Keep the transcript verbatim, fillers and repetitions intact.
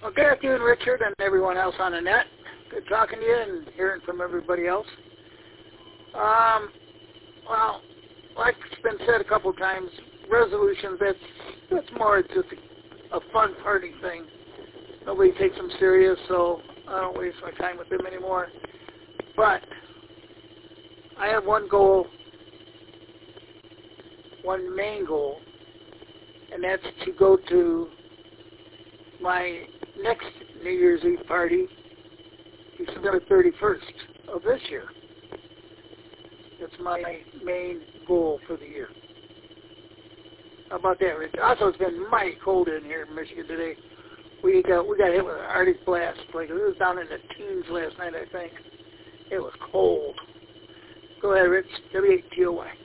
Well, good afternoon, Richard, and everyone else on the net. Good talking to you and hearing from everybody else. Um, well, like it's been said a couple times, resolutions, that's, that's more just a, a fun party thing. Nobody takes them serious, so I don't waste my time with them anymore. But I have one goal, one main goal, and that's to go to my next New Year's Eve party, December thirty-first of this year. That's my main goal for the year. How about that, Rich? Also, it's been mighty cold in here in Michigan today. We got we got hit with an Arctic blast. Like it was down in the teens last night, I think. It was cold. Go ahead, Rich. W eight T O Y.